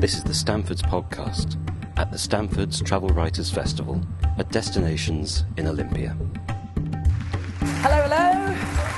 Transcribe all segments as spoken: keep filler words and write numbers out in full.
This is the Stamfords podcast at the Stamfords Travel Writers Festival at Destinations in Olympia. Hello, hello.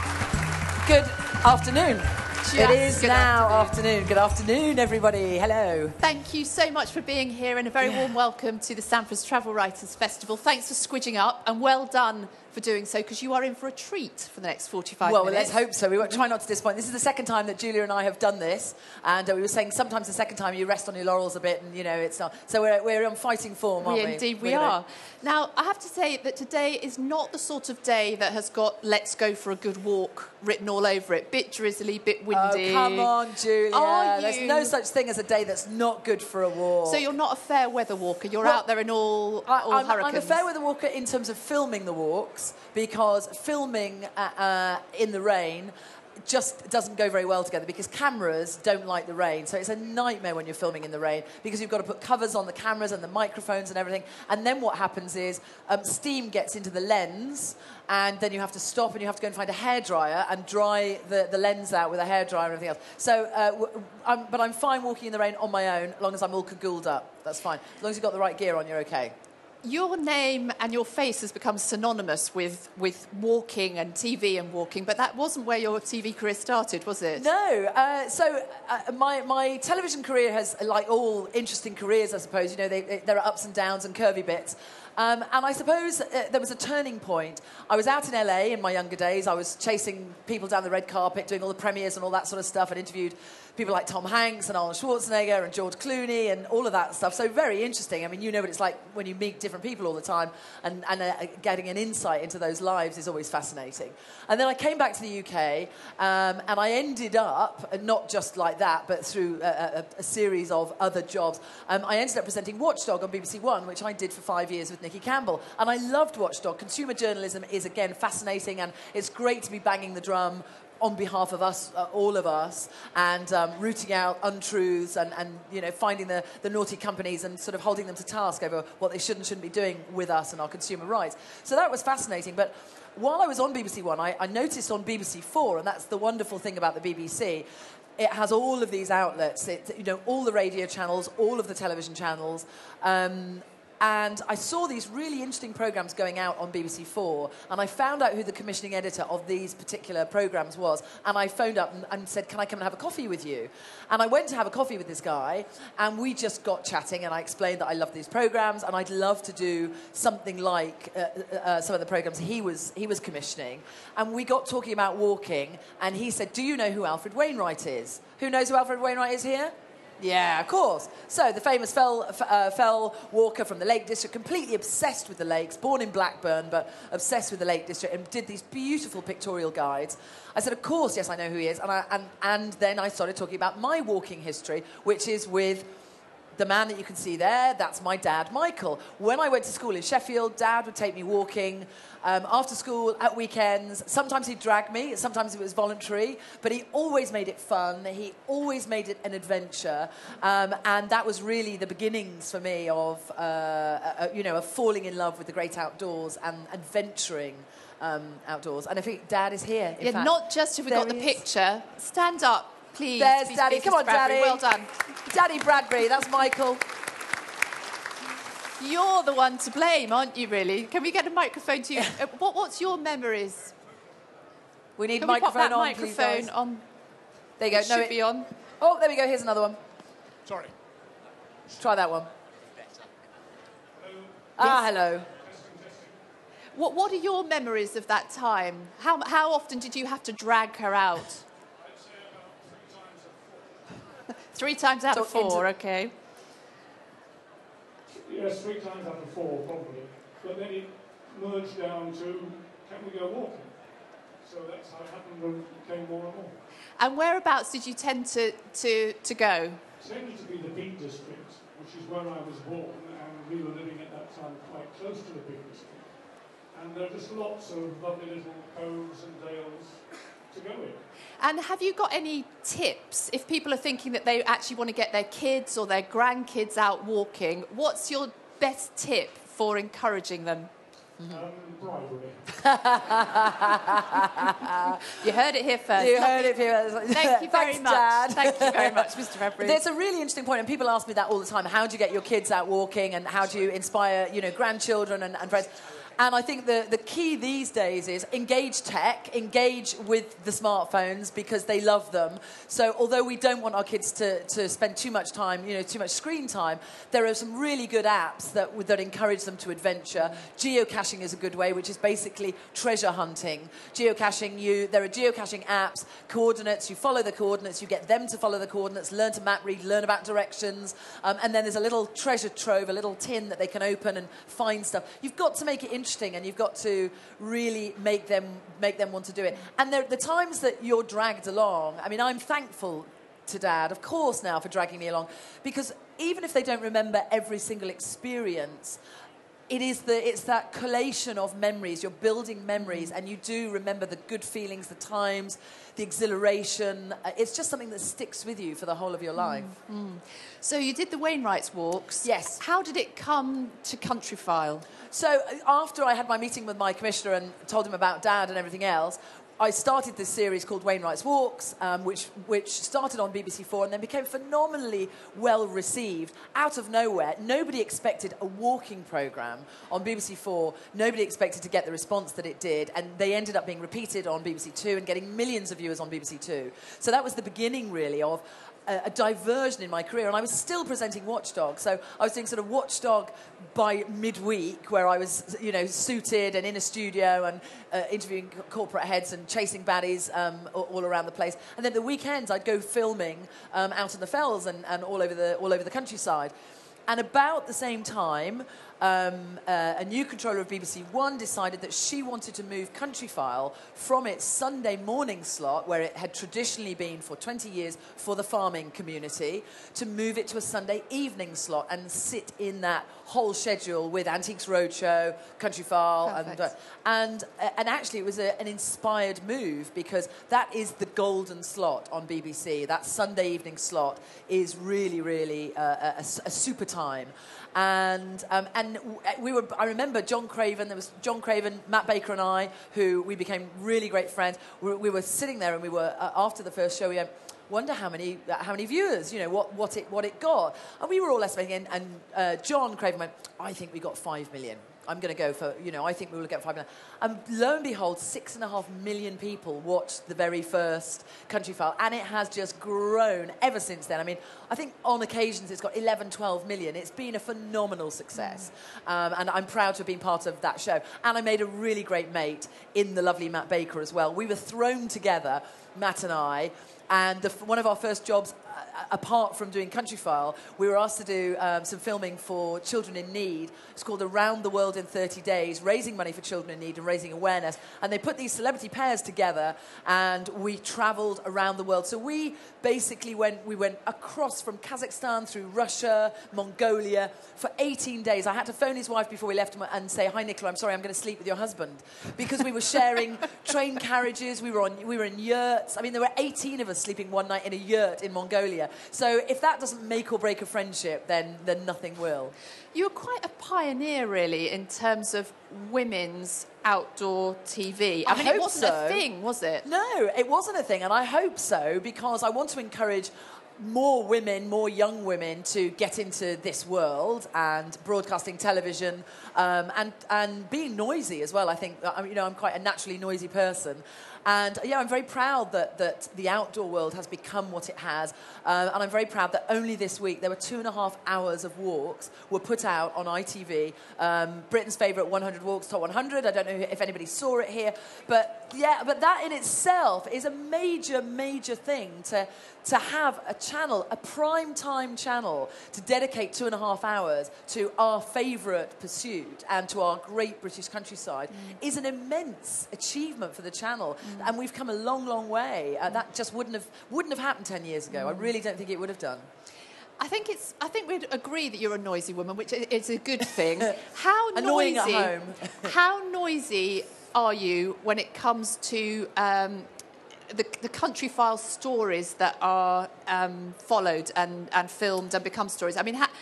Good afternoon. Just it is good now afternoon. afternoon. Good afternoon, everybody. Hello. Thank you so much for being here and a very Yeah. warm welcome to the Stamfords Travel Writers Festival. Thanks for squidging up and well done for doing so, because you are in for a treat for the next forty-five Well, minutes. let's hope so. We won't try not to disappoint. This is the second time that Julia and I have done this, and uh, we were saying sometimes the second time you rest on your laurels a bit, and you know it's not. So we're we're on fighting form, aren't we? We indeed we We're gonna- are. Now, I have to say that today is not the sort of day that has got "Let's go for a good walk" written all over it. Bit drizzly, bit windy. Oh, come on, Julia. Are There's you- no such thing as a day that's not good for a walk. So you're not a fair weather walker. You're Well, out there in all, I, all I'm, hurricanes. I'm a fair weather walker in terms of filming the walks, because filming uh, uh, in the rain just doesn't go very well together, because cameras don't like the rain. So it's a nightmare when you're filming in the rain, because you've got to put covers on the cameras and the microphones and everything. And then what happens is um, steam gets into the lens, and then you have to stop and you have to go and find a hairdryer and dry the, the lens out with a hairdryer and everything else. So, uh, w- I'm, but I'm fine walking in the rain on my own, as long as I'm all cagouled up. That's fine. As long as you've got the right gear on, you're okay. Your name and your face has become synonymous with, with walking and T V and walking, but that wasn't where your T V career started, was it? No. Uh, so uh, my, my television career has, like all interesting careers, I suppose, you know, they, they, there are ups and downs and curvy bits. Um, and I suppose uh, there was a turning point. I was out in L A in my younger days. I was chasing people down the red carpet, doing all the premieres and all that sort of stuff, and interviewed people like Tom Hanks and Arnold Schwarzenegger and George Clooney and all of that stuff. So very interesting. I mean, you know what it's like when you meet different people all the time, and, and uh, getting an insight into those lives is always fascinating. And then I came back to the U K, um, and I ended up, and not just like that, but through a, a, a series of other jobs, um, I ended up presenting Watchdog on B B C One, which I did for five years with Nicky Campbell. And I loved Watchdog. Consumer journalism is, again, fascinating, and it's great to be banging the drum on behalf of us, uh, all of us, and um, rooting out untruths and, and you know, finding the, the naughty companies and sort of holding them to task over what they should and shouldn't be doing with us and our consumer rights. So that was fascinating. But while I was on B B C One, I, I noticed on B B C Four, and that's the wonderful thing about the B B C, it has all of these outlets, it, you know, all the radio channels, all of the television channels, um, and I saw these really interesting programmes going out on B B C Four, and I found out who the commissioning editor of these particular programmes was, and I phoned up and, and said, can I come and have a coffee with you? And I went to have a coffee with this guy, and we just got chatting, and I explained that I love these programmes, and I'd love to do something like uh, uh, some of the programmes he was, he was commissioning. And we got talking about walking, and he said, do you know who Alfred Wainwright is? Who knows who Alfred Wainwright is here? Yeah, of course. So the famous fell, uh, fell walker from the Lake District, completely obsessed with the lakes, born in Blackburn, but obsessed with the Lake District, and did these beautiful pictorial guides. I said, of course, yes, I know who he is. And, I, and, and then I started talking about my walking history, which is with the man that you can see there. That's my dad, Michael. When I went to school in Sheffield, Dad would take me walking um, after school, at weekends. Sometimes he'd drag me, sometimes it was voluntary, but he always made it fun. He always made it an adventure. Um, and that was really the beginnings for me of, uh, uh, you know, of falling in love with the great outdoors and adventuring um, outdoors. And I think Dad is here. In Yeah, fact, not just if we there got the he is. picture. Stand up, please. There's please, Daddy. please, Come on, Mister Bradbury. Daddy. Well done. Daddy Bradbury, that's Michael. You're the one to blame, aren't you, really? Can we get a microphone to you? Uh, what, what's your memories? We need Can we pop microphone that on, microphone please, guys. on? There you go. It No, should it- be on. Oh, there we go. Here's another one. Sorry. Try that one. Ah, hello. What, what are your memories of that time? How, how often did you have to drag her out? Three times out of So into- four, okay. Yes, three times out of four, probably. But then it merged down to, can we go walking? So that's how it happened, and it became more and more. And whereabouts did you tend to, to, to go? It tended to be the Peak District, which is where I was born, and we were living at that time quite close to the Peak District. And there are just lots of lovely little coves and dales to go in. And have you got any tips if people are thinking that they actually want to get their kids or their grandkids out walking? What's your best tip for encouraging them? Mm-hmm. Um, bribery. You heard it here first. You heard it here. Thank you very Thanks, much. Dad. Thank you very much, Mister February. There's a really interesting point, and people ask me that all the time. How do you get your kids out walking, and how do you inspire, you know, grandchildren and, and friends? And I think the, the key these days is engage tech, engage with the smartphones because they love them. So although we don't want our kids to, to spend too much time, you know, too much screen time, there are some really good apps that, that encourage them to adventure. Geocaching is a good way, which is basically treasure hunting. Geocaching, you there are geocaching apps, coordinates, you follow the coordinates, you get them to follow the coordinates, learn to map read, learn about directions, um, and then there's a little treasure trove, a little tin that they can open and find stuff. You've got to make it interesting. And you've got to really make them make them want to do it. And there, the times that you're dragged along, I mean, I'm thankful to Dad, of course, now for dragging me along, because even if they don't remember every single experience, it is the it's that collation of memories. You're building memories, and you do remember the good feelings, the times, the exhilaration. Uh, it's just something that sticks with you for the whole of your life. Mm, mm. So you did the Wainwrights walks. Yes. How did it come to Countryfile? So after I had my meeting with my commissioner and told him about Dad and everything else, I started this series called Wainwright's Walks, um, which which started on B B C Four and then became phenomenally well received. Out of nowhere, nobody expected a walking programme on B B C Four. Nobody expected to get the response that it did, and they ended up being repeated on B B C Two and getting millions of viewers on B B C Two. So that was the beginning, really, of a, a diversion in my career, and I was still presenting Watchdog. So I was doing sort of Watchdog by midweek, where I was, you know, suited and in a studio and uh, interviewing corporate heads and chasing baddies um, all, all around the place. And then the weekends, I'd go filming um, out in the fells and, and all over the all over the countryside. And about the same time, um, uh, a new controller of B B C One decided that she wanted to move Countryfile from its Sunday morning slot, where it had traditionally been for twenty years for the farming community, to move it to a Sunday evening slot and sit in that whole schedule with Antiques Roadshow, Countryfile, and, uh, and uh, and actually it was a, an inspired move, because that is the golden slot on B B C. That Sunday evening slot is really, really uh, a, a super time. And um, and we were. I remember John Craven. There was John Craven, Matt Baker, and I, who we became really great friends. We, we were sitting there, and we were uh, after the first show. We went, wonder how many uh, how many viewers. You know what what it what it got. And we were all estimating. And, and uh, John Craven went, I think we got five million. I'm going to go for, you know, I think we will get five million. And lo and behold, six and a half million people watched the very first Countryfile, and it has just grown ever since then. I mean, I think on occasions it's got eleven, twelve million. It's been a phenomenal success, um, and I'm proud to have been part of that show. And I made a really great mate in the lovely Matt Baker as well. We were thrown together, Matt and I, and the, one of our first jobs, apart from doing Countryfile, we were asked to do um, some filming for Children in Need. It's called Around the World in thirty days, raising money for children in need and raising awareness. And they put these celebrity pairs together, and we travelled around the world. So we basically went, we went across from Kazakhstan through Russia, Mongolia, for eighteen days. I had to phone his wife before we left and say, hi, Nicola, I'm sorry, I'm going to sleep with your husband. Because we were sharing train carriages, we were, on, we were in yurts. I mean, there were eighteen of us sleeping one night in a yurt in Mongolia. So if that doesn't make or break a friendship, then then nothing will. You were quite a pioneer, really, in terms of women's outdoor T V. I, I mean, it wasn't so. a thing, was it? No, it wasn't a thing, and I hope so, because I want to encourage more women, more young women, to get into this world and broadcasting television, um, and and being noisy as well. I think, you know, I'm quite a naturally noisy person. And, yeah, I'm very proud that, that the outdoor world has become what it has. Uh, and I'm very proud that only this week there were two and a half hours of walks were put out on I T V. Um, Britain's favourite one hundred Walks, Top one hundred. I don't know if anybody saw it here. But, yeah, but that in itself is a major, major thing to, to have a channel, a prime time channel, to dedicate two and a half hours to our favourite pursuit and to our great British countryside mm. is an immense achievement for the channel. Mm. And we've come a long, long way. Uh, that just wouldn't have wouldn't have happened ten years ago. Mm. I really don't think it would have done. I think it's. I think we'd agree that you're a noisy woman, which is a good thing. How Annoying noisy? At home. How noisy are you when it comes to um, the, the Countryfile stories that are um, followed and, and filmed and become stories? I mean, ha-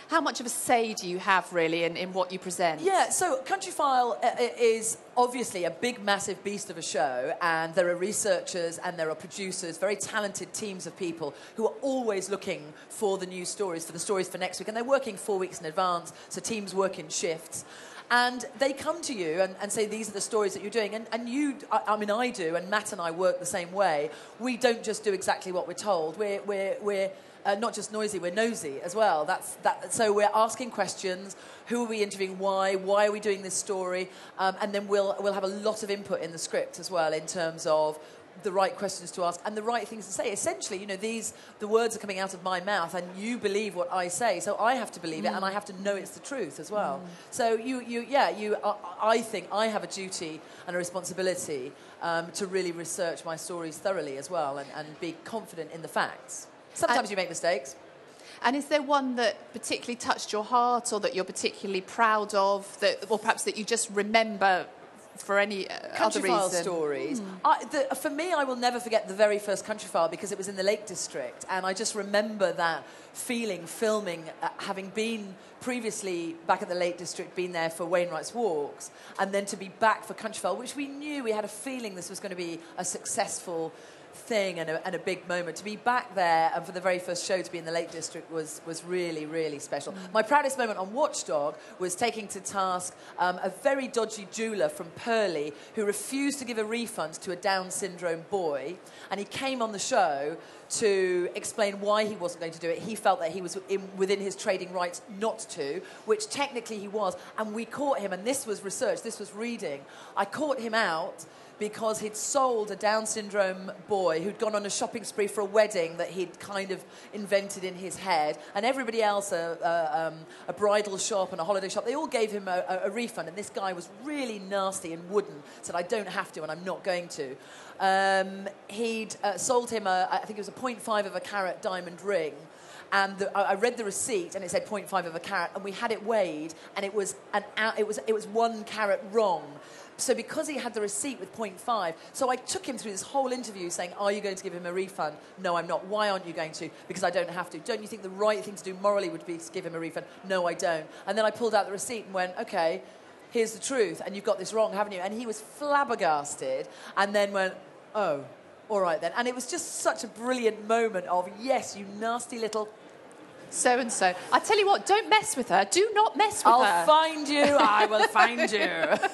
how much of a say do you have, really, in, in what you present? Yeah, so Countryfile uh, is obviously a big, massive beast of a show, and there are researchers and there are producers, very talented teams of people who are always looking for the new stories, for the stories for next week, and they're working four weeks in advance, so teams work in shifts. And they come to you and, and say, these are the stories that you're doing. And, and you, I, I mean, I do, and Matt and I work the same way. We don't just do exactly what we're told. We're, we're, we're uh, not just noisy, we're nosy as well. That's, that, so we're asking questions. Who are we interviewing? Why? Why are we doing this story? Um, and then we'll, we'll have a lot of input in the script as well in terms of the right questions to ask and the right things to say. Essentially, you know, these the words are coming out of my mouth, and you believe what I say, so I have to believe mm. it, and I have to know it's the truth as well. Mm. So you, you, yeah, you. Uh, I think I have a duty and a responsibility um, to really research my stories thoroughly as well, and, and be confident in the facts. Sometimes and, you make mistakes. And is there one that particularly touched your heart, or that you're particularly proud of, that, or perhaps that you just remember for any uh, other reason? Countryfile stories. Mm. I, the, for me, I will never forget the very first Countryfile, because it was in the Lake District, and I just remember that feeling, filming, uh, having been previously back at the Lake District, been there for Wainwright's Walks, and then to be back for Countryfile, which we knew, we had a feeling this was going to be a successful thing and a, and a big moment. To be back there and for the very first show to be in the Lake District was, was really, really special. Mm. My proudest moment on Watchdog was taking to task um, a very dodgy jeweller from Purley who refused to give a refund to a Down syndrome boy, and he came on the show to explain why he wasn't going to do it. He felt that he was in, within his trading rights not to, which technically he was, and we caught him, and this was research, this was reading. I caught him out because he'd sold a Down syndrome boy who'd gone on a shopping spree for a wedding that he'd kind of invented in his head, and everybody else, a, a, um, a bridal shop and a holiday shop, they all gave him a, a, a refund, and this guy was really nasty and wooden, said, I don't have to and I'm not going to. Um, he'd uh, sold him, a, I think it was a point five of a carat diamond ring, and the, I read the receipt, and it said point five of a carat, and we had it weighed, and it was an it was it was one carat wrong. So because he had the receipt with point five, so I took him through this whole interview saying, are you going to give him a refund? No, I'm not. Why aren't you going to? Because I don't have to. Don't you think the right thing to do morally would be to give him a refund? No, I don't. And then I pulled out the receipt and went, okay, here's the truth, and you've got this wrong, haven't you? And he was flabbergasted, and then went, oh, all right then. And it was just such a brilliant moment of, yes, you nasty little... So-and-so. I tell you what, don't mess with her. Do not mess with I'll her. I'll find you. I will find you.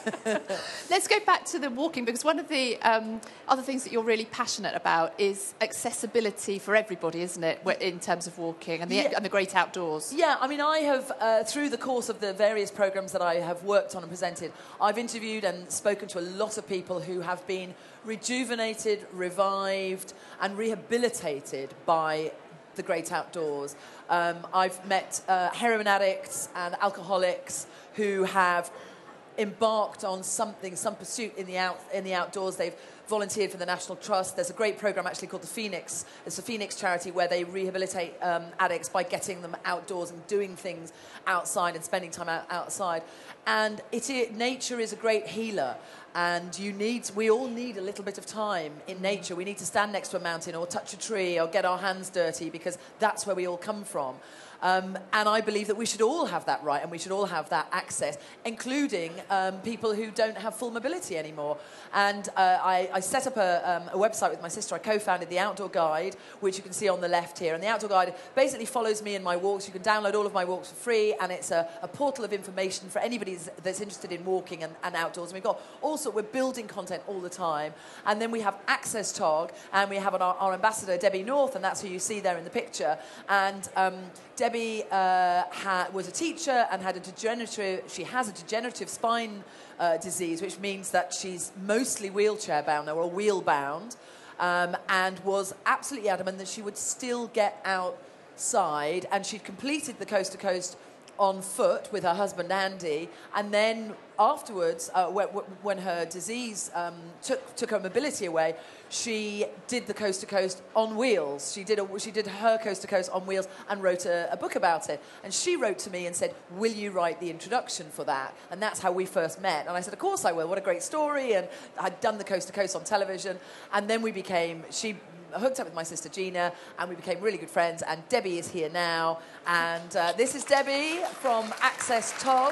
Let's go back to the walking, because one of the um, other things that you're really passionate about is accessibility for everybody, isn't it, in terms of walking and the, yeah. and the great outdoors? Yeah, I mean, I have, uh, through the course of the various programmes that I have worked on and presented, I've interviewed and spoken to a lot of people who have been rejuvenated, revived and rehabilitated by the great outdoors. Um, I've met uh, heroin addicts and alcoholics who have embarked on something, some pursuit in the out, in the outdoors. They've volunteered for the National Trust. There's a great program actually called the Phoenix. It's a Phoenix charity where they rehabilitate um, addicts by getting them outdoors and doing things outside and spending time out, outside. And it, it, nature is a great healer. And you need, we all need a little bit of time in nature. We need to stand next to a mountain or touch a tree or get our hands dirty, because that's where we all come from. Um, and I believe that we should all have that right, and we should all have that access, including um, people who don't have full mobility anymore. And uh, I, I set up a, um, a website with my sister. I co-founded the Outdoor Guide, which you can see on the left here. And the Outdoor Guide basically follows me in my walks. You can download all of my walks for free, and it's a, a portal of information for anybody that's interested in walking and, and outdoors. And we've got also, we're building content all the time. And then we have Access Tog, and we have our, our ambassador, Debbie North, and that's who you see there in the picture. And um, Debbie uh, ha- was a teacher and had a degenerative, she has a degenerative spine uh, disease, which means that she's mostly wheelchair bound or wheel bound, um, and was absolutely adamant that she would still get outside. And she'd completed the Coast to Coast on foot with her husband Andy, and then afterwards, uh, when, when her disease um, took took her mobility away, she did the Coast to Coast on wheels. She did a, she did her Coast to Coast on wheels and wrote a, a book about it. And she wrote to me and said, "Will you write the introduction for that?" And that's how we first met. And I said, "Of course I will. What a great story!" And I'd done the Coast to Coast on television, and then we became she. hooked up with my sister Gina, and we became really good friends. And Debbie is here now, and uh, this is Debbie from Access T O G.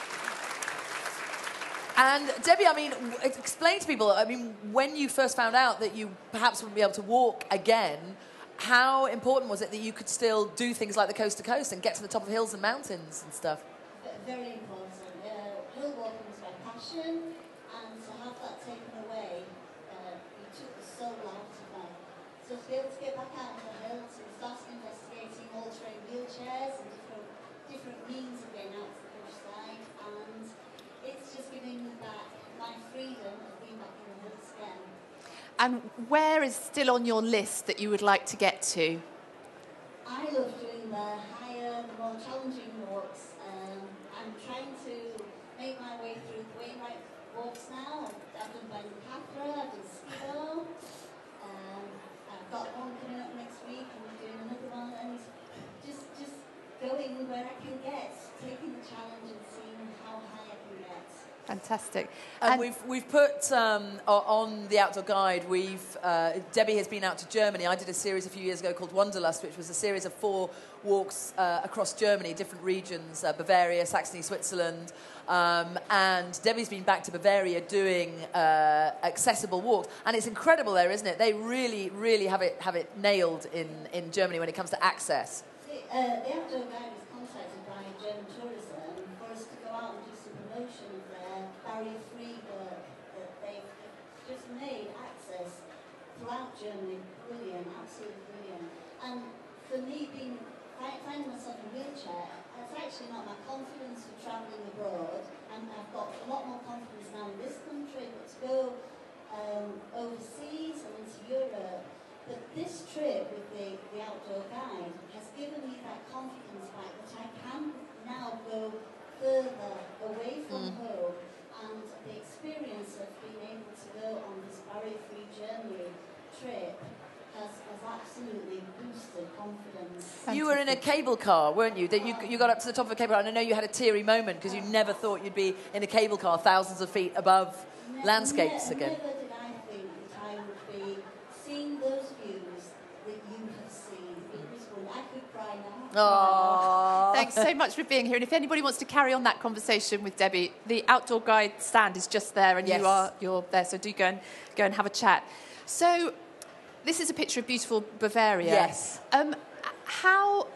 And Debbie, I mean, explain to people, I mean, when you first found out that you perhaps wouldn't be able to walk again, how important was it that you could still do things like the coast to coast and get to the top of hills and mountains and stuff? Very important. Uh, hill walking was my passion, and to have that taken away, uh, you took the soul out of me. So to be able to get back out on the hill, to start investigating all-terrain wheelchairs and different, different means of getting out to the countryside, and it's just giving me back my freedom of being back in the hills again. And where is still on your list that you would like to get to? I love doing the higher, the more challenging walks. Um, I'm trying to make my way through the Wainwright walks now. I've done Bancathra, I've done Skibo. Um, I've got one coming up next week, and we're doing another one, and just just going where I can get, taking the challenge and seeing how high I can get. Fantastic. And, And we've we've put um, o- on the Outdoor Guide. We've uh, Debbie has been out to Germany. I did a series a few years ago called Wanderlust, which was a series of four walks uh, across Germany, different regions: uh, Bavaria, Saxony, Switzerland. Um, and Debbie's been back to Bavaria doing uh, accessible walks, and it's incredible there, isn't it? They really, really have it have it nailed in, in Germany when it comes to access. The, uh, the Outdoor Guide was contacted by German Tourism for us to go out and do some promotion of their barrier-free work that they've just made access throughout Germany. Brilliant, absolutely brilliant. And for me, being finding myself in a wheelchair, it's actually not my confidence for travelling abroad, and I've got a lot more confidence now in this country, but to go um, overseas and into Europe. But this trip with the, the Outdoor Guide has given me that confidence back that I can now go further away from mm. home, and the experience of being able to go on this barrier-free journey trip has, has absolutely boosted confidence. You were in a cable car, weren't you? That you you got up to the top of a cable car, and I know you had a teary moment because you never thought you'd be in a cable car thousands of feet above Ne- landscapes ne- again. Never did I think that I would be seeing those views that you have seen. It was one. I could cry now. Aww. thanks so much for being here. And if anybody wants to carry on that conversation with Debbie, the Outdoor Guide stand is just there, and Yes. you are you're there. So do go and go and have a chat. So this is a picture of beautiful Bavaria. Yes. Um, how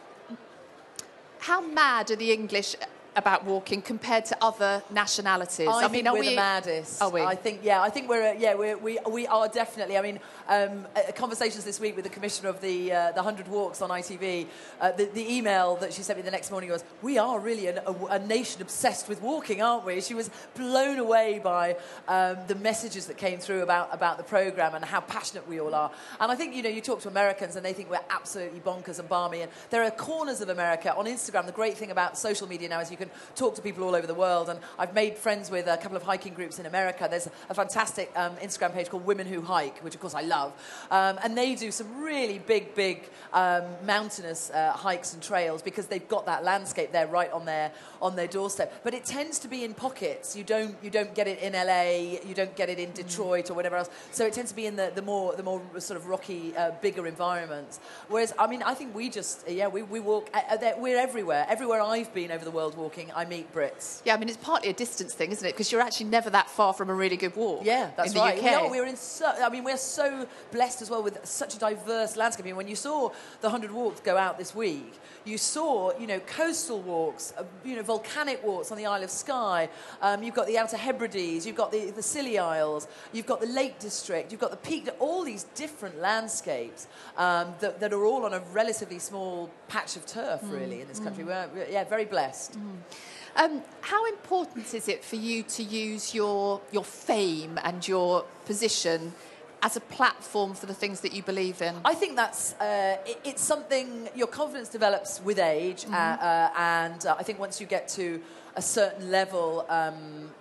how mad are the English about walking compared to other nationalities? I, I, think mean, are we're we the maddest. Are we? I think, yeah, I think we're, uh, yeah, we're, we we are definitely. I mean, um, uh, conversations this week with the commissioner of the uh, the Hundred Walks on I T V. Uh, the, the email that she sent me the next morning was, "We are really an, a, a nation obsessed with walking, aren't we?" She was blown away by um, the messages that came through about about the program and how passionate we all are. And I think, you know, you talk to Americans and they think we're absolutely bonkers and balmy. And there are corners of America on Instagram. The great thing about social media now is you can talk to people all over the world, and I've made friends with a couple of hiking groups in America. There's a fantastic um, Instagram page called Women Who Hike, which of course I love, um, and they do some really big, big um, mountainous uh, hikes and trails because they've got that landscape there right on their on their doorstep. But it tends to be in pockets. You don't you don't get it in L A, you don't get it in Detroit mm. or whatever else. So it tends to be in the, the more the more sort of rocky, uh, bigger environments. Whereas I mean, I think we just yeah we we walk. Uh, we're everywhere. Everywhere I've been over the world walking, I meet Brits. Yeah, I mean, it's partly a distance thing, isn't it? Because you're actually never that far from a really good walk. Yeah, that's in the right. U K. We are. We're in. So, I mean, we're so blessed as well with such a diverse landscape. I mean, when you saw the Hundred Walks go out this week, you saw, you know, coastal walks, uh, you know, volcanic walks on the Isle of Skye. Um, you've got the Outer Hebrides. You've got the, the Scilly Isles. You've got the Lake District. You've got the Peak. All these different landscapes um, that, that are all on a relatively small patch of turf, mm. really, in this country. Mm. We're, we're, yeah, very blessed. Mm. Um, how important is it for you to use your your fame and your position as a platform for the things that you believe in? I think that's uh, it, it's something your confidence develops with age, mm-hmm. uh, uh, and uh, I think once you get to a certain level. Um,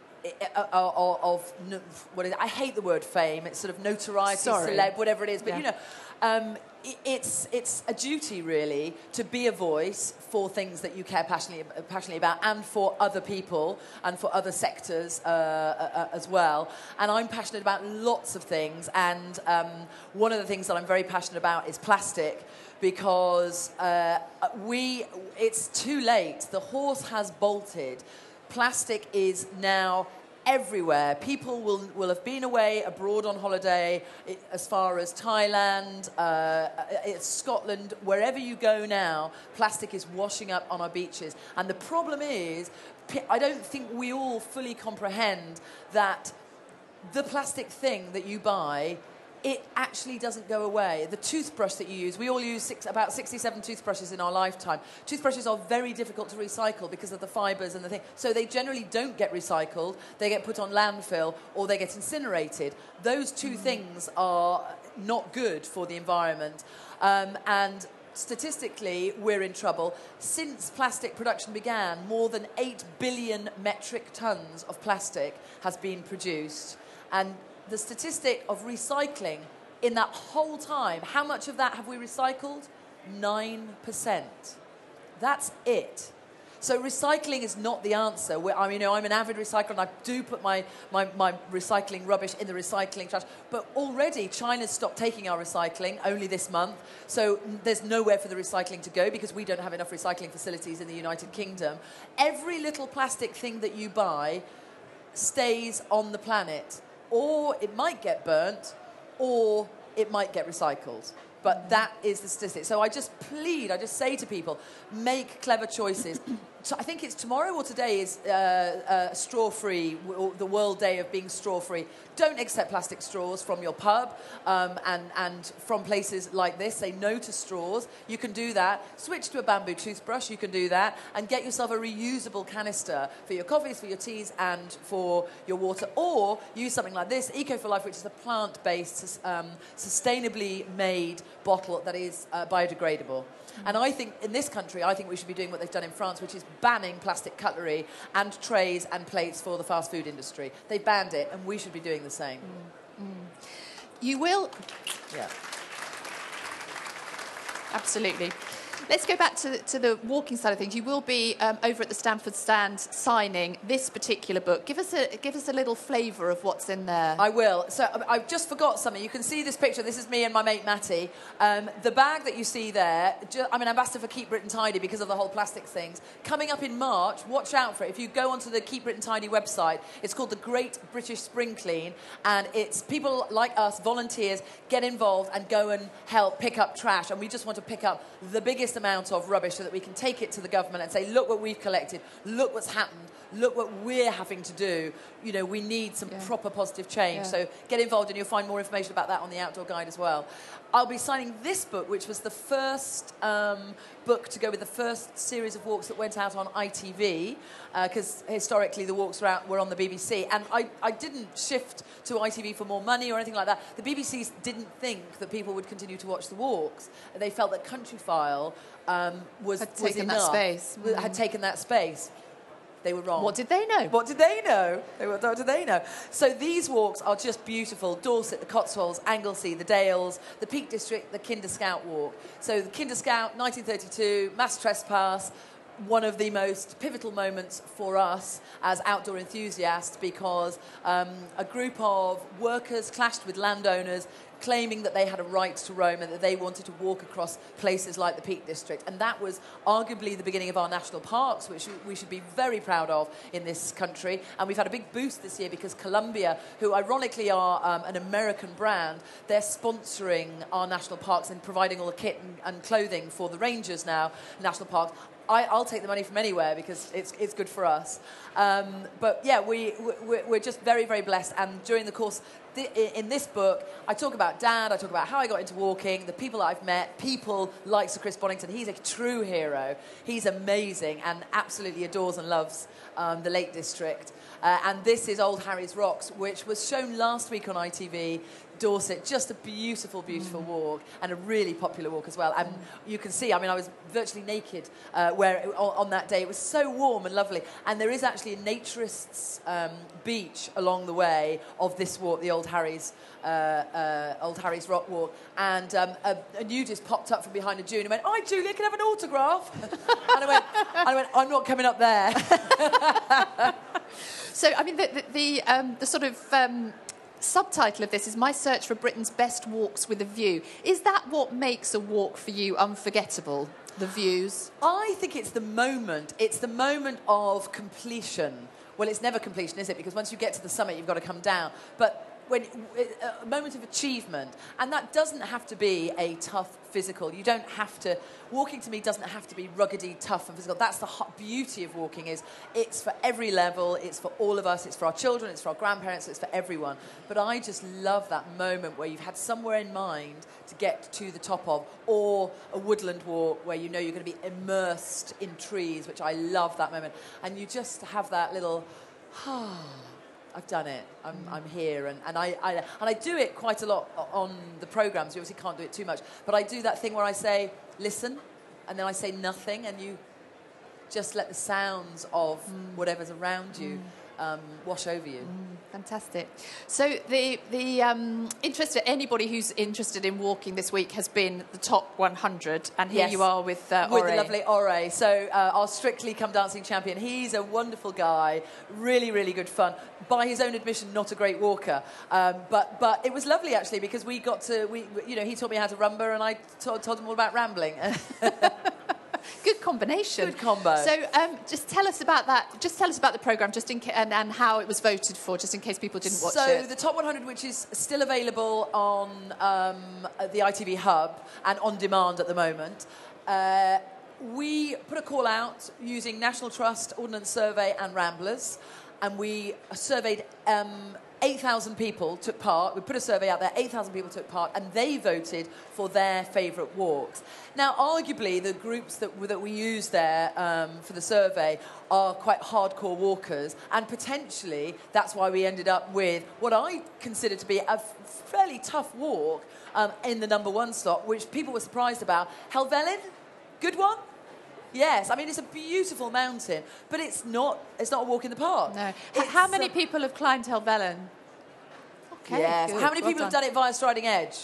Of, of what is it? I hate the word fame. It's sort of notoriety, Sorry. celeb, whatever it is. But yeah. you know, um, it's it's a duty really to be a voice for things that you care passionately passionately about, and for other people and for other sectors uh, uh, as well. And I'm passionate about lots of things, and um, one of the things that I'm very passionate about is plastic, because uh, we it's too late. The horse has bolted. Plastic is now everywhere. People will, will have been away abroad on holiday, as far as Thailand, uh, it's Scotland, wherever you go now, plastic is washing up on our beaches. And the problem is, I don't think we all fully comprehend that the plastic thing that you buy, it actually doesn't go away. The toothbrush that you use, we all use six, about sixty-seven toothbrushes in our lifetime. Toothbrushes are very difficult to recycle because of the fibres and the thing. So they generally don't get recycled. They get put on landfill or they get incinerated. Those two mm. things are not good for the environment. Um, and statistically, we're in trouble. Since plastic production began, more than eight billion metric tons of plastic has been produced. And the statistic of recycling in that whole time, how much of that have we recycled? nine percent. That's it. So recycling is not the answer. We're, I mean, you know, I'm an avid recycler, and I do put my, my, my recycling rubbish in the recycling trash. But already China's stopped taking our recycling only this month. So there's nowhere for the recycling to go because we don't have enough recycling facilities in the United Kingdom. Every little plastic thing that you buy stays on the planet. Or it might get burnt, or it might get recycled. But that is the statistic. So I just plead, I just say to people, make clever choices. So I think it's tomorrow or today is uh, uh, straw-free, w- the World Day of being straw-free. Don't accept plastic straws from your pub um, and, and from places like this. Say no to straws. You can do that. Switch to a bamboo toothbrush. You can do that. And get yourself a reusable canister for your coffees, for your teas, and for your water. Or use something like this, Eco for Life, which is a plant-based, um, sustainably made bottle that is uh, biodegradable. And I think in this country, I think we should be doing what they've done in France, which is banning plastic cutlery and trays and plates for the fast food industry. They banned it, and we should be doing the same. Mm. Mm. You will... Yeah. Absolutely. Let's go back to, to the walking side of things. You will be um, over at the Stamford stand signing this particular book. Give us a give us a little flavour of what's in there. I will. So I just forgot something. You can see this picture. This is me and my mate Matty. Um, the bag that you see there, ju- I'm an ambassador for Keep Britain Tidy because of the whole plastic things. Coming up in March, watch out for it. If you go onto the Keep Britain Tidy website, it's called the Great British Spring Clean, and it's people like us, volunteers, get involved and go and help pick up trash. And we just want to pick up the biggest amount of rubbish so that we can take it to the government and say, look what we've collected, look what's happened, look what we're having to do. You know, we need some yeah. proper positive change. Yeah. So get involved, and you'll find more information about that on the Outdoor Guide as well. I'll be signing this book, which was the first um, book to go with the first series of walks that went out on I T V, because uh, historically the walks were, out, were on the B B C. And I, I didn't shift to I T V for more money or anything like that. The B B C didn't think that people would continue to watch the walks. They felt that Countryfile um, was, had was taken enough, that space. Mm. had taken that space. They were wrong. What did they know? What did they know? They were, what did they know? So these walks are just beautiful. Dorset, the Cotswolds, Anglesey, the Dales, the Peak District, the Kinder Scout Walk. So the Kinder Scout, nineteen thirty-two, mass trespass, one of the most pivotal moments for us as outdoor enthusiasts, because um, a group of workers clashed with landowners, claiming that they had a right to roam and that they wanted to walk across places like the Peak District. And that was arguably the beginning of our national parks, which we should be very proud of in this country. And we've had a big boost this year because Columbia, who ironically are um, an American brand, they're sponsoring our national parks and providing all the kit and, and clothing for the rangers now, national parks. I, I'll take the money from anywhere because it's it's good for us. Um, but yeah, we, we, we're just very, very blessed. And during the course, th- in this book, I talk about Dad, I talk about how I got into walking, the people that I've met, people like Sir Chris Bonington. He's a true hero. He's amazing and absolutely adores and loves um, the Lake District. Uh, and this is Old Harry's Rocks, which was shown last week on I T V. Dorset. Just a beautiful, beautiful mm. walk, and a really popular walk as well. And mm. you can see, I mean, I was virtually naked uh, where it, on, on that day. It was so warm and lovely. And there is actually a naturists' um, beach along the way of this walk, the Old Harry's, uh, uh, Old Harry's Rock Walk. And um, a, a nudist popped up from behind a dune and went, "Hi, Julia, can I have an autograph?" and I went, I went, "I'm not coming up there." So, I mean, the the, the, um, the sort of um, subtitle of this is "My Search for Britain's Best Walks with a View." Is that what makes a walk for you unforgettable? The views? I think it's the moment. It's the moment of completion. Well, it's never completion, is it? Because once you get to the summit, you've got to come down. But when a moment of achievement, and that doesn't have to be a tough physical. You don't have to. Walking to me doesn't have to be ruggedy, tough, and physical. That's the beauty of walking. Is it's for every level. It's for all of us. It's for our children. It's for our grandparents. It's for everyone. But I just love that moment where you've had somewhere in mind to get to the top of, or a woodland walk where you know you're going to be immersed in trees, which I love that moment, and you just have that little. I've done it. I'm, I'm here, and, and I, I and I do it quite a lot on the programmes. You obviously can't do it too much, but I do that thing where I say listen, and then I say nothing, and you just let the sounds of mm. whatever's around you um, wash over you. Mm, fantastic. So the the um, interest anybody who's interested in walking this week has been the top one hundred, and here yes. you are with uh, with Ore. the lovely Ore. So uh, our Strictly Come Dancing champion. He's a wonderful guy, really really good fun. By his own admission, not a great walker, um, but but it was lovely actually because we got to we you know he taught me how to rumba, and I told, told him all about rambling. Good combination. Good combo. So, um, just tell us about that. Just tell us about the programme, just in ca- and, and how it was voted for, just in case people didn't watch so it. So, the Top one hundred, which is still available on um, the I T V Hub and on demand at the moment. Uh, we put a call out using National Trust, Ordnance Survey, and Ramblers, and we surveyed. Um, eight thousand people took part. We put a survey out there, eight thousand people took part, and they voted for their favourite walks. Now, arguably, the groups that, that we used there um, for the survey are quite hardcore walkers, and potentially that's why we ended up with what I consider to be a fairly tough walk um, in the number one slot, which people were surprised about. Helvellyn, good one? Yes, I mean, it's a beautiful mountain, but it's not It's not a walk in the park. No. It's How many a, people have climbed Helvellyn? Okay, yes. good. How many well people done. have done it via Striding Edge?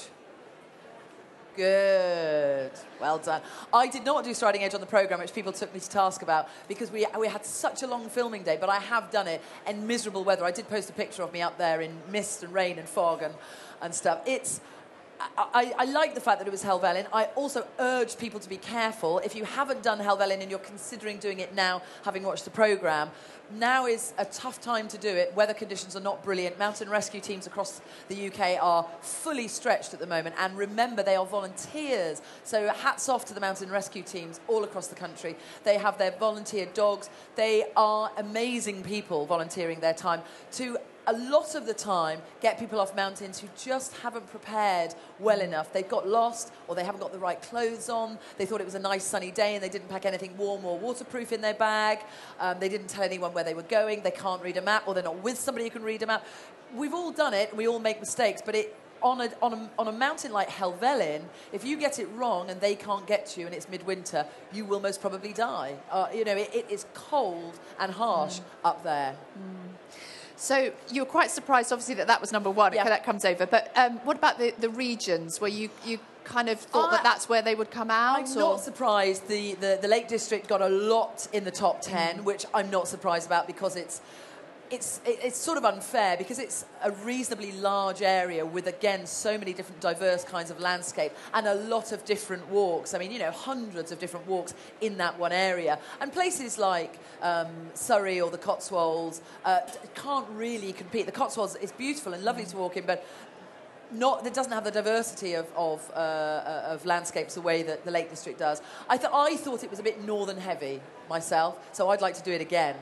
Good. Well done. I did not do Striding Edge on the programme, which people took me to task about, because we we had such a long filming day, but I have done it in miserable weather. I did post a picture of me up there in mist and rain and fog and, and stuff. It's... I, I like the fact that it was Helvellyn. I also urge people to be careful. If you haven't done Helvellyn and you're considering doing it now, having watched the programme, now is a tough time to do it. Weather conditions are not brilliant. Mountain rescue teams across the U K are fully stretched at the moment. And remember, they are volunteers. So hats off to the mountain rescue teams all across the country. They have their volunteer dogs. They are amazing people volunteering their time to a lot of the time get people off mountains who just haven't prepared well enough. They've got lost, or they haven't got the right clothes on. They thought it was a nice sunny day and they didn't pack anything warm or waterproof in their bag. Um, they didn't tell anyone where they were going. They can't read a map, or they're not with somebody who can read a map. We've all done it. We all make mistakes, but it On a, on, a, on a mountain like Helvellyn, if you get it wrong and they can't get to you and it's midwinter, you will most probably die. Uh, you know, it, it is cold and harsh mm. up there. Mm. So you were quite surprised, obviously, that that was number one. Yeah. Okay, that comes over. But um, what about the, the regions where you, you kind of thought I, that that's where they would come out? I'm or? not surprised. The, the, the Lake District got a lot in the top ten, mm. which I'm not surprised about because it's... It's it's sort of unfair because it's a reasonably large area with, again, so many different diverse kinds of landscape and a lot of different walks. I mean, you know, hundreds of different walks in that one area. And places like um, Surrey or the Cotswolds uh, can't really compete. The Cotswolds is beautiful and lovely to walk in, but not it doesn't have the diversity of of, uh, of landscapes the way that the Lake District does. I, th- I thought it was a bit northern heavy myself, so I'd like to do it again.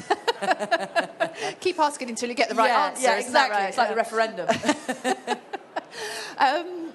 Keep asking until you get the right yeah, answer. Yeah, isn't exactly. That right? It's like yeah. the referendum. um,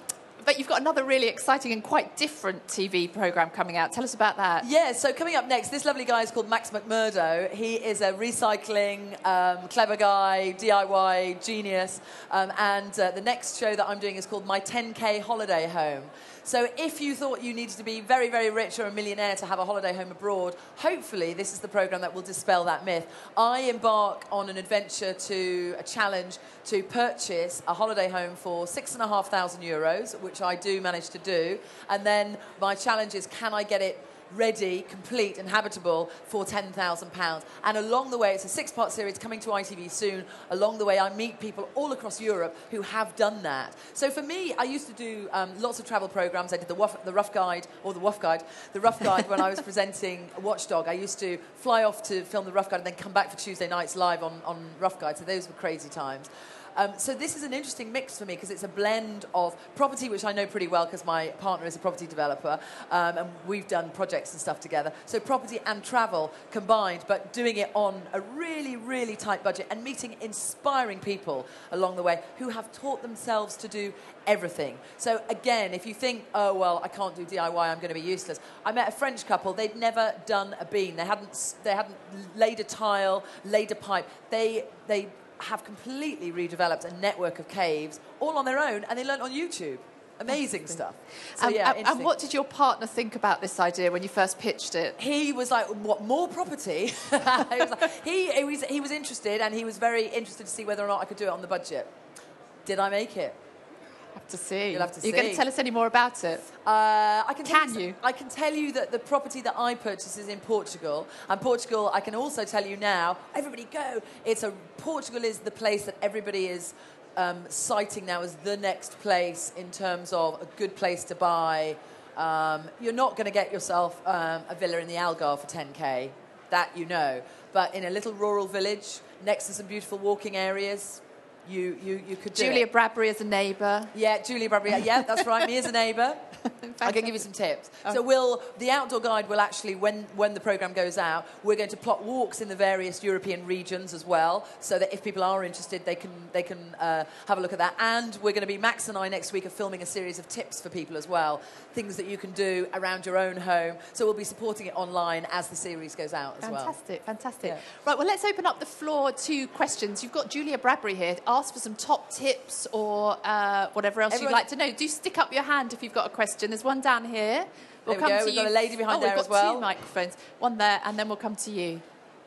but you've got another really exciting and quite different T V programme coming out. Tell us about that. Yeah, so coming up next, this lovely guy is called Max McMurdo. He is a recycling, um, clever guy, D I Y genius. Um, and uh, the next show that I'm doing is called My ten K Holiday Home. So if you thought you needed to be very, very rich or a millionaire to have a holiday home abroad, hopefully this is the programme that will dispel that myth. I embark on an adventure to a challenge to purchase a holiday home for six and a half thousand euros, which I do manage to do. And then my challenge is, can I get it ready, complete and habitable for ten thousand pounds. And along the way, it's a six-part series coming to I T V soon. Along the way, I meet people all across Europe who have done that. So for me, I used to do um, lots of travel programs. I did the, Wof- the Rough Guide, or the Woff Guide, the Rough Guide when I was presenting Watchdog. I used to fly off to film the Rough Guide and then come back for Tuesday nights live on, on Rough Guide. So those were crazy times. Um, so this is an interesting mix for me because it's a blend of property, which I know pretty well because my partner is a property developer, um, and we've done projects and stuff together. So property and travel combined, but doing it on a really, really tight budget and meeting inspiring people along the way who have taught themselves to do everything. So again, if you think, oh, well, I can't do D I Y, I'm going to be useless. I met a French couple. They'd never done a beam. They hadn't, they hadn't laid a tile, laid a pipe. They, they have completely redeveloped a network of caves all on their own, and they learnt on YouTube. Amazing stuff. So, um, yeah, and, and what did your partner think about this idea when you first pitched it? He was like, what, more property? he, was like, he, he, was, he was interested, and he was very interested to see whether or not I could do it on the budget. Did I make it? Have to see. You'll have to You're see. going to tell us any more about it? Uh, I can. Can tell you, you? I can tell you that the property that I purchased is in Portugal, and Portugal. I can also tell you now. Everybody go! It's a Portugal is the place that everybody is um, citing now as the next place in terms of a good place to buy. Um, you're not going to get yourself um, a villa in the Algarve for ten K, that you know. But in a little rural village next to some beautiful walking areas. You, you, you could do Julia it. Bradbury as a neighbour. Yeah, Julia Bradbury. Yeah, that's right. Me as a neighbour. I can give you some tips. Oh. So we'll, the outdoor guide will actually, when, when the programme goes out, we're going to plot walks in the various European regions as well, so that if people are interested, they can, they can uh, have a look at that. And we're going to be, Max and I next week are filming a series of tips for people as well, things that you can do around your own home. So we'll be supporting it online as the series goes out as well. Fantastic, fantastic. Yeah. Right, well, let's open up the floor to questions. You've got Julia Bradbury here. Ask for some top tips or uh, whatever else Everyone... you'd like to know. Do stick up your hand if you've got a question. There's one down here. We'll there we come go. to We've you. got a lady behind oh, there we've got as well. two microphones. One there, and then we'll come to you.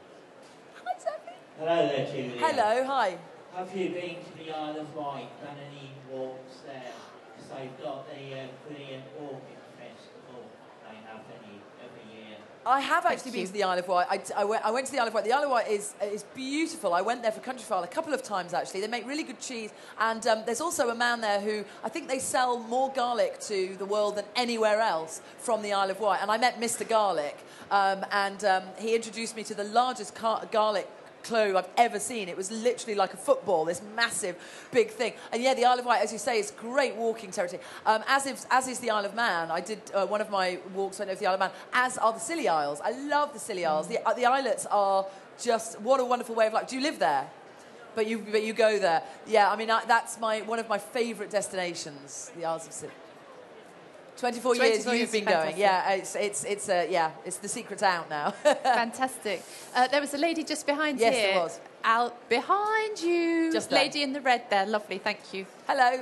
Hi, Sophie. Hello there, Julia. Hello, hi. Have you been to the Isle of Wight, done any walks there? So they've got the uh, brilliant orchid festival they have any every year. I have actually Thank been you. to the Isle of Wight. I, I, went, I went to the Isle of Wight. The Isle of Wight is, is beautiful. I went there for Countryfile a couple of times, actually. They make really good cheese. And um, there's also a man there who, I think they sell more garlic to the world than anywhere else from the Isle of Wight. And I met Mister Garlic, um, and um, he introduced me to the largest car- garlic clove I've ever seen. It was literally like a football, this massive, big thing. And yeah, the Isle of Wight, as you say, is great walking territory. Um, as, if, as is the Isle of Man. I did uh, one of my walks went over the Isle of Man, as are the Scilly Isles. I love the Scilly Isles. The, uh, the islets are just, what a wonderful way of life. Do you live there? But you, but you go there. Yeah, I mean, I, that's my one of my favourite destinations, the Isles of Scilly. twenty-four years twenty-four you've years, been fantastic. going. Yeah, it's it's it's uh, yeah, it's the secret's out now. Fantastic. Uh, there was a lady just behind Yes, here. there was. Out behind you. Just there. Lady in the red there. Lovely, thank you. Hello.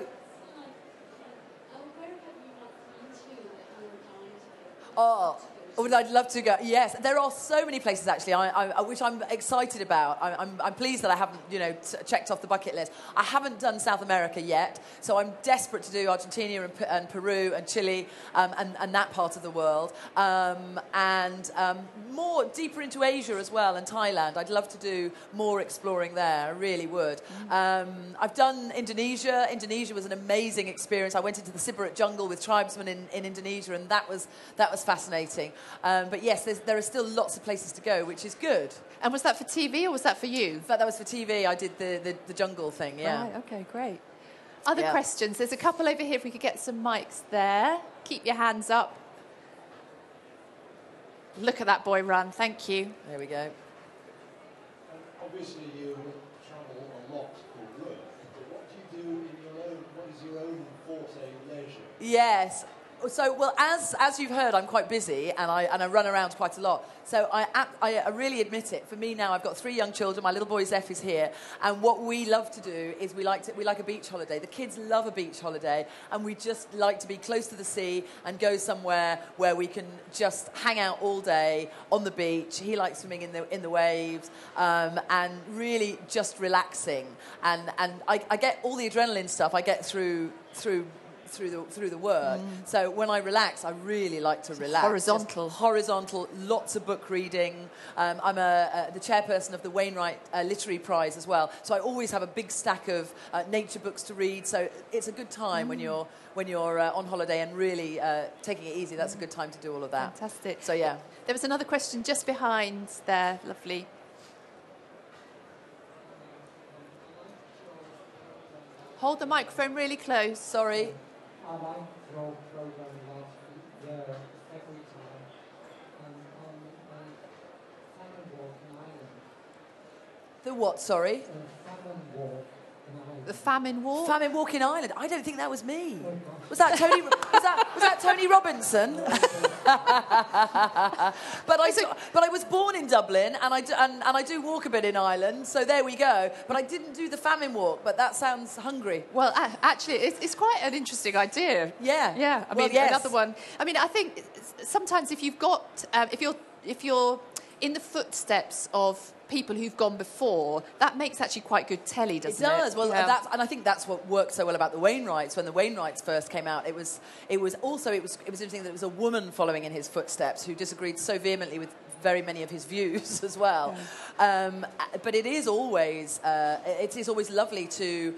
Oh, would I'd love to go. Yes, there are so many places actually, I, I, which I'm excited about. I, I'm, I'm pleased that I haven't, you know, t- checked off the bucket list. I haven't done South America yet, so I'm desperate to do Argentina and, P- and Peru and Chile um, and, and that part of the world, um, and um, more deeper into Asia as well and Thailand. I'd love to do more exploring there. I really would. Mm. Um, I've done Indonesia. Indonesia was an amazing experience. I went into the Siberut jungle with tribesmen in, in Indonesia, and that was that was fascinating. Um, but yes, there are still lots of places to go, which is good. And was that for T V or was that for you? In fact, that was for T V. I did the, the, the jungle thing, yeah. Right, okay, great. Other Yeah. questions? There's a couple over here. If we could get some mics there. Keep your hands up. Look at that boy run. Thank you. There we go. And obviously you travel a lot for work, but what do you do in your own, what is your own forte leisure? Yes. So, well, as as you've heard, I'm quite busy and I and I run around quite a lot. So I, I, I really admit it. For me now, I've got three young children. My little boy Zeph is here, and what we love to do is we like to, we like a beach holiday. The kids love a beach holiday, and we just like to be close to the sea and go somewhere where we can just hang out all day on the beach. He likes swimming in the in the waves, um, and really just relaxing. And and I, I get all the adrenaline stuff I get through through. through the through the work. Mm. So when I relax, I really like to relax. Horizontal. Just horizontal, lots of book reading. Um, I'm a, a, the chairperson of the Wainwright uh, Literary Prize as well. So I always have a big stack of uh, nature books to read. So it's a good time mm. when you're when you're uh, on holiday and really uh, taking it easy. That's a good time to do all of that. Fantastic. So yeah. There was another question just behind there. Lovely. Hold the microphone really close. Sorry. I like your program last year every time. And on my famine walk in Ireland. The what, sorry? The famine walk in Ireland. The famine walk? Famine walk in Ireland. I don't think that was me. Was that Tony? was that was that Tony Robinson? but I do, but I was born in Dublin, and I do, and, and I do walk a bit in Ireland. So there we go. But I didn't do the famine walk. But that sounds hungry. Well, uh, actually, it's, it's quite an interesting idea. Yeah. Yeah. I well, mean, yes. another one. I mean, I think sometimes if you've got um, if you're if you're in the footsteps of people who've gone before, that makes actually quite good telly, doesn't it? It does. Well, yeah. that's, and I think that's what worked so well about the Wainwrights. When the Wainwrights first came out, it was it was also it was it was interesting that it was a woman following in his footsteps who disagreed so vehemently with very many of his views as well. Yeah. Um, but it is always uh, it is always lovely to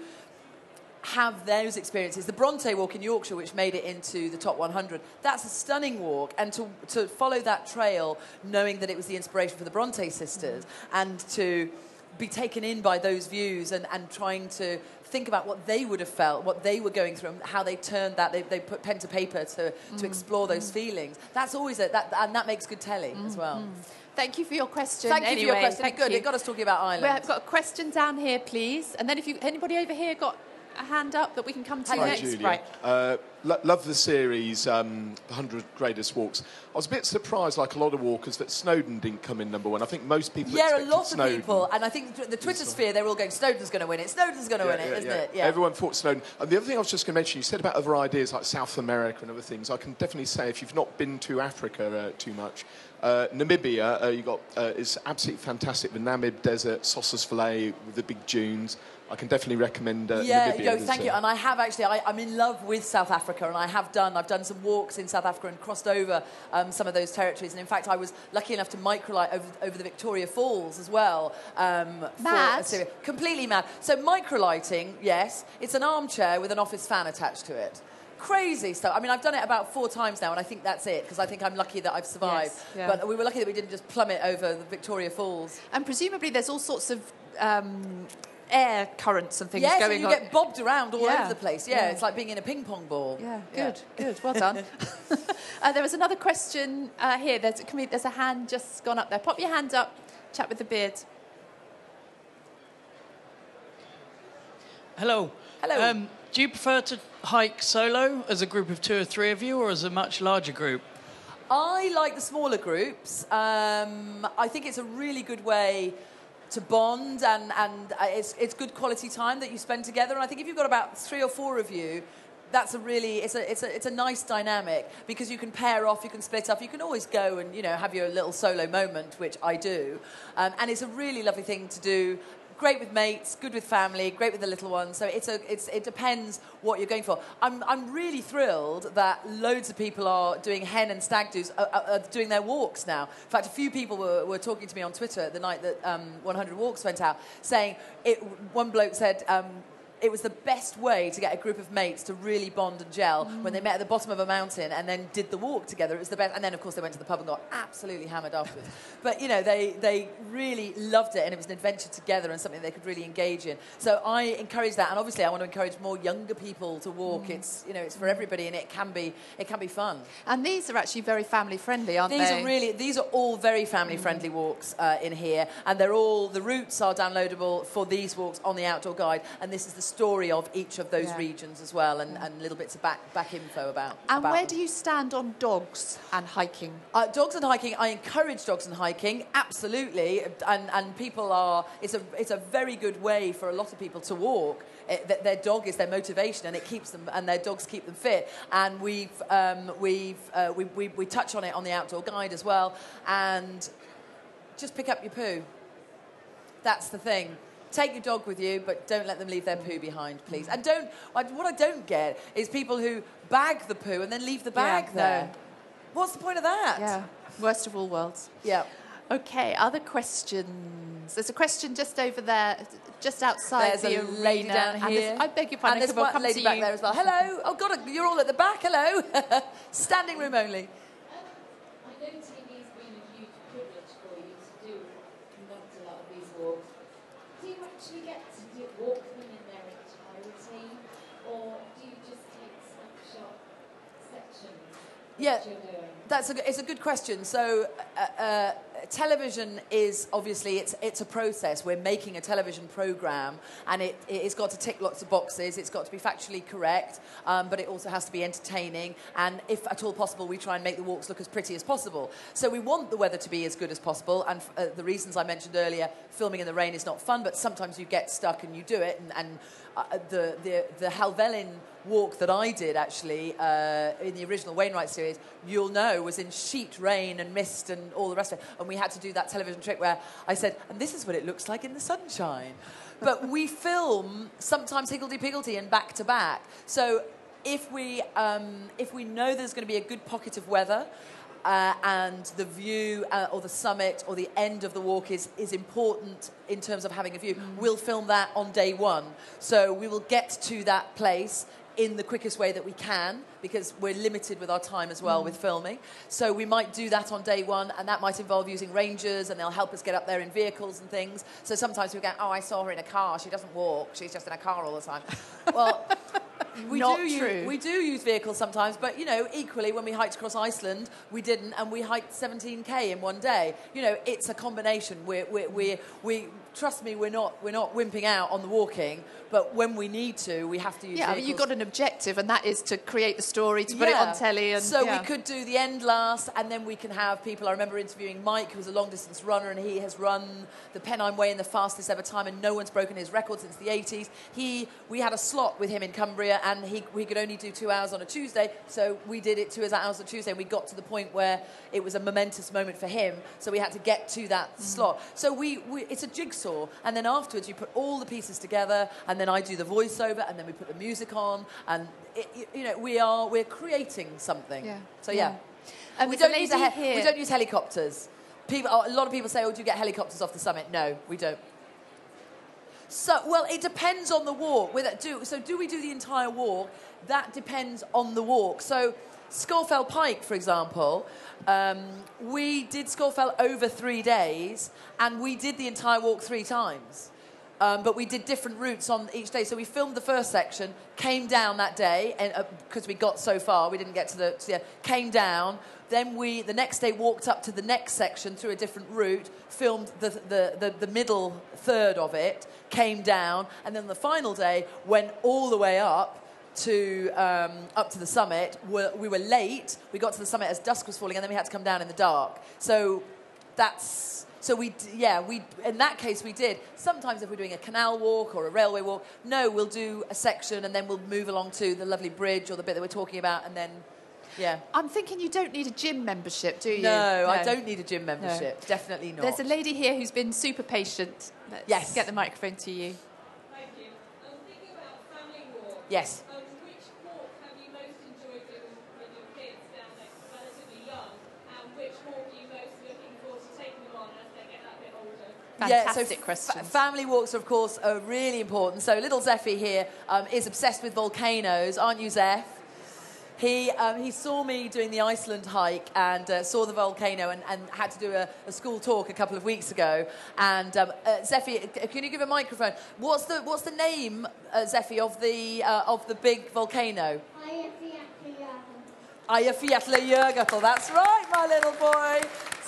have those experiences. The Bronte Walk in Yorkshire, which made it into the top one hundred, that's a stunning walk. And to, to follow that trail, knowing that it was the inspiration for the Bronte sisters, mm-hmm. and to be taken in by those views and, and trying to think about what they would have felt, what they were going through, and how they turned that, they, they put pen to paper to, mm-hmm. to explore those mm-hmm. feelings. That's always it, that, and that makes good telly mm-hmm. as well. Thank you for your question. Thank anyway, you for your question. Thank Good, you. it got us talking about Ireland. We've got a question down here, please. And then if you anybody over here got a hand up that we can come to Hi, next. Julia. Right. Uh, lo- love the series, um, The one hundred Greatest Walks. I was a bit surprised, like a lot of walkers, that Snowdon didn't come in number one. I think most people Yeah, a expected lot Snowdon. of people. And I think the Twitter sphere, they're all going, Snowdon's going to win it. Snowdon's going to yeah, win it, yeah, isn't yeah. it? Yeah. Everyone thought Snowdon. And the other thing I was just going to mention, you said about other ideas like South America and other things. I can definitely say, if you've not been to Africa uh, too much, uh, Namibia, uh, you got uh, is absolutely fantastic. The Namib Desert, Sossusvlei with the big dunes. I can definitely recommend uh, yeah, Namibia. Yeah, thank uh, you. And I have actually, I, I'm in love with South Africa, and I have done, I've done some walks in South Africa and crossed over um, some of those territories. And in fact, I was lucky enough to microlight over, over the Victoria Falls as well. Um, mad. For a Completely mad. So microlighting, yes, it's an armchair with an office fan attached to it. Crazy stuff. I mean, I've done it about four times now, and I think that's it, because I think I'm lucky that I've survived. Yes, yeah. But we were lucky that we didn't just plummet over the Victoria Falls. And presumably there's all sorts of um, air currents and things yes, going you on. you get bobbed around all yeah. over the place. Yeah, yeah, it's like being in a ping pong ball. Yeah, good, yeah. good. Well done. uh, there was another question uh, here. There's, can we, there's a hand just gone up there. Pop your hand up. Chat with the beard. Hello. Hello. Um, do you prefer to hike solo as a group of two or three of you, or as a much larger group? I like the smaller groups. Um, I think it's a really good way to bond, and, and it's, it's good quality time that you spend together. And I think if you've got about three or four of you, that's a really, it's a, it's a, it's a nice dynamic, because you can pair off, you can split up, you can always go and, you know, have your little solo moment, which I do. Um, and it's a really lovely thing to do. Great with mates, good with family, great with the little ones. So it's a, it's, it depends what you're going for. I'm, I'm really thrilled that loads of people are doing hen and stag do's, are, are doing their walks now. In fact, a few people were, were talking to me on Twitter the night that um, one hundred Walks went out, saying, it, one bloke said, um, it was the best way to get a group of mates to really bond and gel mm. when they met at the bottom of a mountain and then did the walk together. It was the best. And then, of course, they went to the pub and got absolutely hammered afterwards. But, you know, they, they really loved it, and it was an adventure together and something they could really engage in. So I encourage that. And obviously, I want to encourage more younger people to walk. Mm. It's, you know, it's for everybody, and it can be, it can be fun. And these are actually very family-friendly, aren't these they? These are really, these are all very family-friendly mm. walks uh, in here. And they're all, the routes are downloadable for these walks on the Outdoor Guide. And this is the story of each of those Yeah. regions as well, and, and little bits of back back info about. And about where them. do you stand on dogs and hiking? Uh, dogs and hiking, I encourage dogs and hiking, absolutely, and and people are. It's a it's a very good way for a lot of people to walk. It, th- their dog is their motivation, and it keeps them, and their dogs keep them fit. And we've um, we've uh, we, we we touch on it on the outdoor guide as well. And just pick up your poo. That's the thing. Take your dog with you, but don't let them leave their poo behind, please. And don't. I, what I don't get is people who bag the poo and then leave the bag Yeah, there. no. What's the point of that? Yeah, worst of all worlds. Yeah. Okay, other questions? There's a question just over there, just outside There's the a arena. lady down And here. there's- I beg your And pardon, there's we'll one come lady to back you. there as well. Hello. Oh, God, you're all at the back. Hello. Standing room only. I know T V's been a huge privilege for you to do conduct a lot of these walks. Do you actually get to do, walk them in their entirety, or do you just take snapshot sections of Yeah. what you're doing? That's a, it's a good question. So, uh, uh, television is obviously it's it's a process. We're making a television program, and it it's got to tick lots of boxes. It's got to be factually correct, um, but it also has to be entertaining. And if at all possible, we try and make the walks look as pretty as possible. So we want the weather to be as good as possible. And uh, the reasons I mentioned earlier, filming in the rain is not fun, but sometimes you get stuck and you do it. And, and uh, the the the Helvellyn walk that I did actually uh, in the original Wainwright series, you'll know, was in sheet rain and mist and all the rest of it. And we had to do that television trick where I said, and this is what it looks like in the sunshine. But we film sometimes higgledy-piggledy and back to back. So if we um, if we know there's going to be a good pocket of weather, Uh, and the view uh, or the summit or the end of the walk is, is important in terms of having a view, we'll film that on day one. So we will get to that place in the quickest way that we can, because we're limited with our time as well Mm. with filming. So we might do that on day one, and that might involve using rangers, and they'll help us get up there in vehicles and things. So sometimes we go, oh, I saw her in a car. She doesn't walk. She's just in a car all the time. Well... We Not do true. Use, we do use vehicles sometimes, but, you know, equally, when we hiked across Iceland, we didn't, and we hiked seventeen K in one day. You know, it's a combination. We're, we're, we're, we trust me, we're not, we're not wimping out on the walking, but when we need to, we have to use Yeah, I mean, vehicles. you've got an objective, and that is to create the story, to put it Yeah. on telly. And, so yeah. we could do the end last, and then we can have people. I remember interviewing Mike, who's a long-distance runner, and he has run the Pennine Way in the fastest ever time, and no one's broken his record since the eighties. He, we had a slot with him in Cumbria, and he, we could only do two hours on a Tuesday, so we did it two hours on a Tuesday, and we got to the point where it was a momentous moment for him, so we had to get to that Mm. slot. So we, we, it's a jigsaw, and then afterwards you put all the pieces together, and then I do the voiceover, and then we put the music on, and it, you know, we are we're creating something. Yeah. So yeah, Yeah. And we there's a don't use a lady he- here- we don't use helicopters. People, a lot of people say, "Oh, do you get helicopters off the summit?" No, we don't. So, well, it depends on the walk. With it, do, so do we do the entire walk? That depends on the walk. So Scafell Pike, for example, um, we did Scafell over three days, and we did the entire walk three times. Um, but we did different routes on each day. So we filmed the first section, came down that day, and because uh, we got so far, we didn't get to the, to the came down. Then we, the next day, walked up to the next section through a different route, filmed the, the, the, the middle third of it, came down, and then the final day went all the way up to um, up to the summit. We're, we were late. We got to the summit as dusk was falling, and then we had to come down in the dark. So that's... So we, yeah, we in that case we did. Sometimes if we're doing a canal walk or a railway walk, no, we'll do a section and then we'll move along to the lovely bridge or the bit that we're talking about, and then, yeah. I'm thinking you don't need a gym membership, do you? No, no. I don't need a gym membership. No. Definitely not. There's a lady here who's been super patient. Let's yes. get the microphone to you. Thank you. I'm thinking about family walk. Yes. Um, which walk have you most enjoyed doing with your kids down there, relatively young, and which walk are you most looking forward to taking them on as they get that bit older? Fantastic yeah, so questions. F- family walks, of course, are really important. So little Zeffie here um, is obsessed with volcanoes, aren't you, Zeph? He, um, he saw me doing the Iceland hike and uh, saw the volcano and, and had to do a, a school talk a couple of weeks ago. And um, uh, Zeffie, can you give a microphone? What's the what's the name, uh, Zeffie, of the uh, of the big volcano? Eyjafjallajökull. Eyjafjallajökull. That's right, my little boy.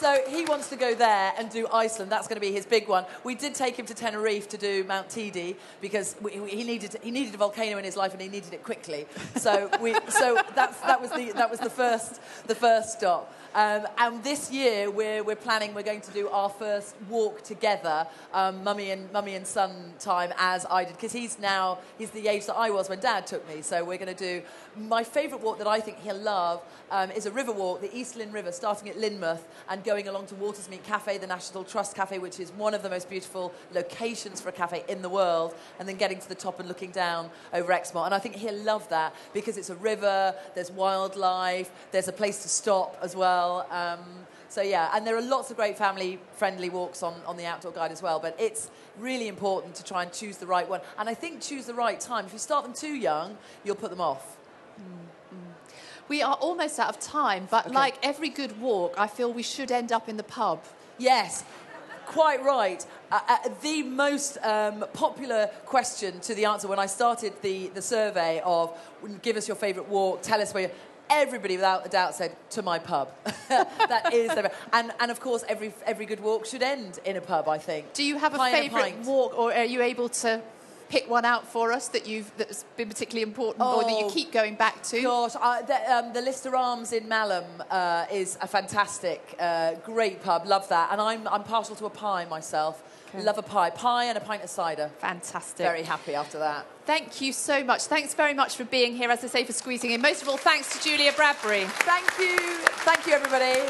So he wants to go there and do Iceland. That's going to be his big one. We did take him to Tenerife to do Mount Teide because we, he needed he needed a volcano in his life and he needed it quickly. So we so that's that was the that was the first the first stop. Um, and this year we're we're planning we're going to do our first walk together, um, mummy and mummy and son time as I did, because he's now he's the age that I was when Dad took me. So we're going to do my favourite walk that I think he'll love um, is a river walk, the East Lynn River, starting at Lynmouth and going along to Watersmeet Cafe, the National Trust Cafe, which is one of the most beautiful locations for a cafe in the world, and then getting to the top and looking down over Exmouth. And I think he'll love that because it's a river, there's wildlife, there's a place to stop as well. Um, so yeah, and there are lots of great family-friendly walks on, on the Outdoor Guide as well, but it's really important to try and choose the right one. And I think choose the right time. If you start them too young, you'll put them off. Mm-hmm. We are almost out of time, but okay. Like every good walk, I feel we should end up in the pub. Yes, quite right. Uh, uh, the most um, popular question to the answer when I started the, the survey of give us your favourite walk, tell us where you're... Everybody, without a doubt, said, to my pub. That is their... And, and, of course, every every good walk should end in a pub, I think. Do you have a favourite walk, or are you able to pick one out for us that you've that's been particularly important oh, or that you keep going back to? Gosh, I, the, um, the Lister Arms in Malham uh, is a fantastic, uh, great pub. Love that. And I'm, I'm partial to a pie myself. Okay. Love a pie. Pie and a pint of cider. Fantastic. Very happy after that. Thank you so much. Thanks very much for being here, as I say, for squeezing in. Most of all, thanks to Julia Bradbury. Thank you. Thank you, everybody.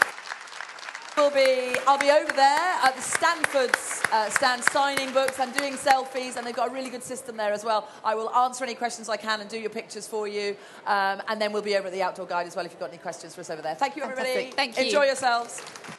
We'll be, I'll be over there at the Stanford's uh, stand signing books and doing selfies, and they've got a really good system there as well. I will answer any questions I can and do your pictures for you, um, and then we'll be over at the Outdoor Guide as well if you've got any questions for us over there. Thank you, everybody. Fantastic. Thank you. Enjoy yourselves.